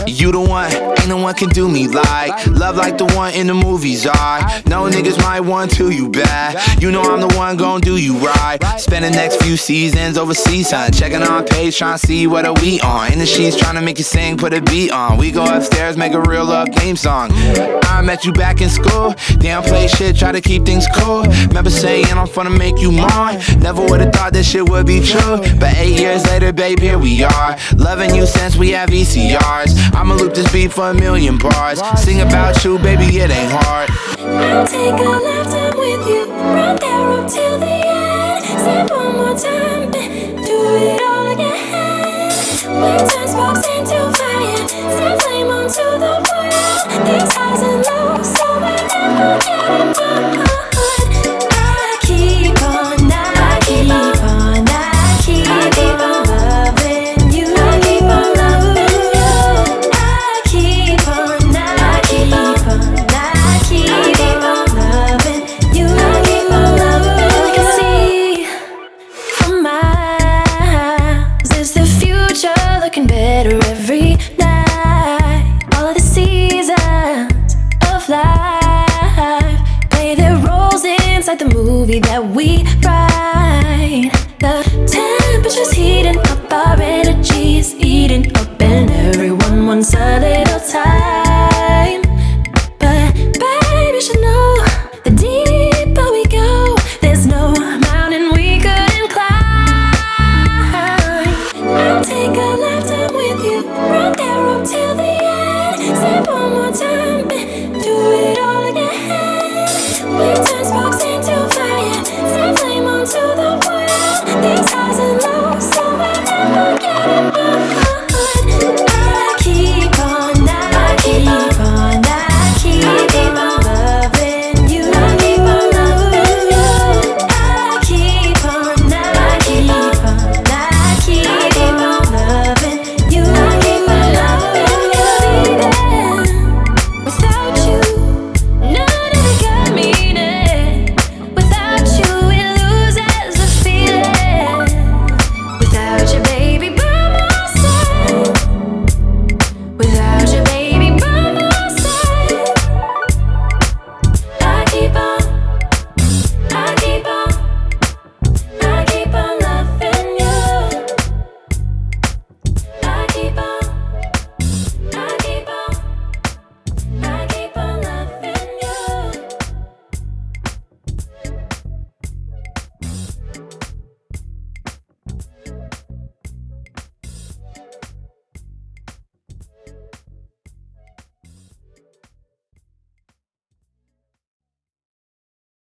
You the one, ain't no one can do me like love like the one in the movies. I know niggas might want to you bad. You know I'm the one gon' do you right. Spend the next few seasons overseas, son. Checking on page, tryna see what are we on. In the sheets, tryna make you sing, put a beat on. We go upstairs, make a real love theme song. I met you back in school. Damn, play shit, try to keep things cool. Remember saying I'm finna make you mine. Never would've thought this shit would be true. But 8 years later, babe, here we are. Loving you since we have VCRs. I'ma loop this beat for 1,000,000 bars. Sing about you, baby, it ain't hard. I'll take a lifetime with you, right there up till the end. Say one more time, do it all again. When time sparks into fire, set flame onto the world. These highs and lows, so we never get apart. I keep on, I keep on, I keep on loving you. I keep on loving you. I keep on, I keep on, I keep on loving you. I keep on loving you. I can see from miles is the future looking better every night. All of the seasons of life play their roles inside the movie that we write. The temperature's heating up, our energy's eating up, and everyone wants a little time.